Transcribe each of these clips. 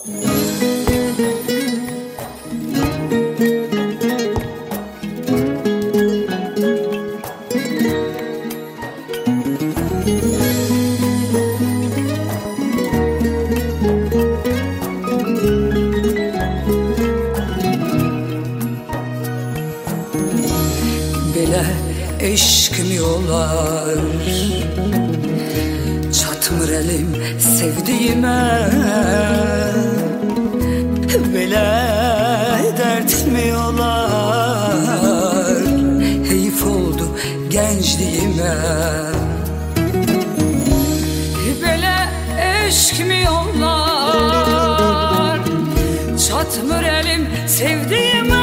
Belə eşqmi olar, çatmır elim sevdiğime. Belə dertmi olar, heyif oldu gençliğime. Belə eşqmi olar, çatmır elim sevdiğime.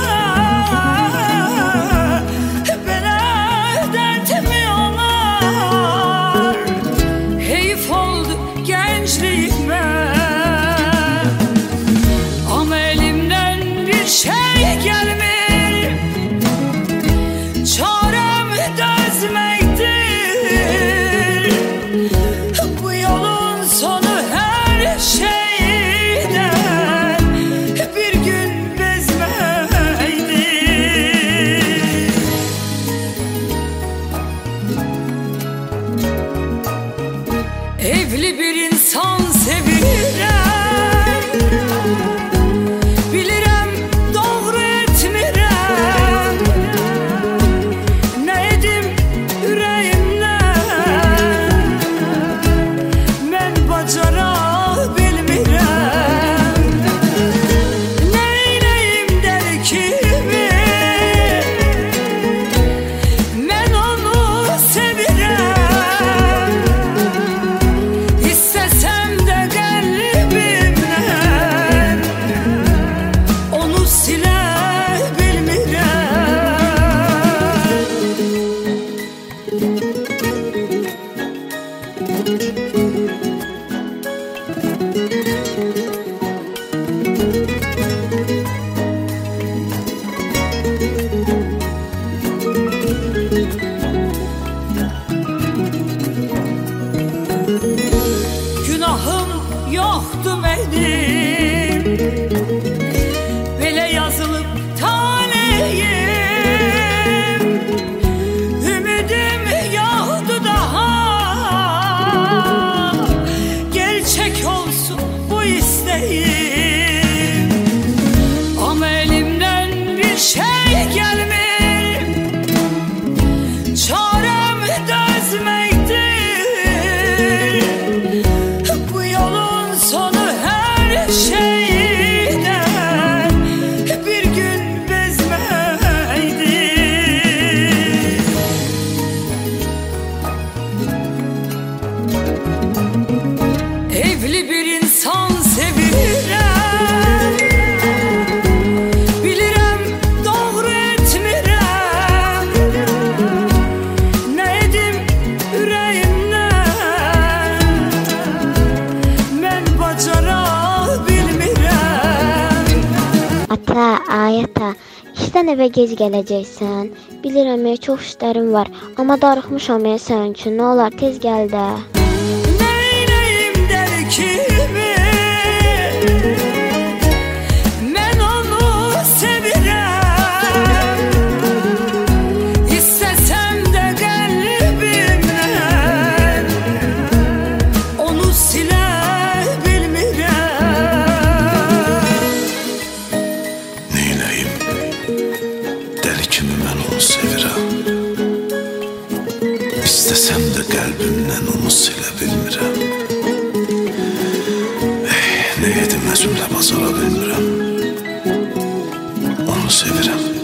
Evli bir insan sevirəm, bilirəm doğru etmirəm. Nə edim ürəyimdən, mən bacara bilmirəm. Neyləyim dəli kimi, mən onu sevirəm. Günahım yoktu benim, belə yazılıp taleyim. Ümidim yoktu daha, gerçek olsun bu isteğim. Ama elimden bir şey gelmir, çarem dözmektir. Bu yolun sonu her şeyden bir gün bezmektir. Evli bir insan sevirəm, bilirəm doğru etmirəm. Nə edim ürəyimdən, mən bacara bilmirəm. Ata, Ayata, işdən evə gec gələcəksən. Bilirəm, çox işlərim var, amma darıxmışam sənin üçün. Nə olar, tez gəl də. Neyləyim dəli kimi, mən onu sevirəm. İstəsəm də qəlbimdən, onu silə bilmirəm. Neyləyim dəli kimi, mən onu sevirəm. İstəsəm də qəlbimdən onu silə bilmirəm. Nə edim, özümlə bacara bilmirəm. Onu sevirəm.